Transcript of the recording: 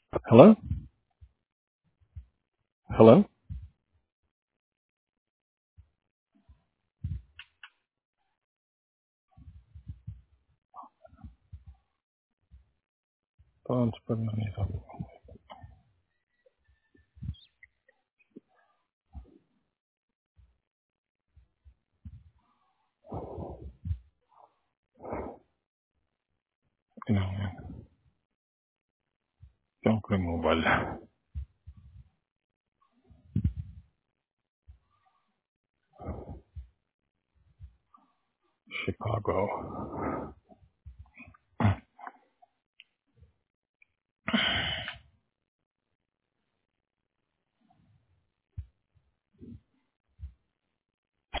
Hello? Hello? Phone's putting on these up. Non, donc le mobile. Chicago.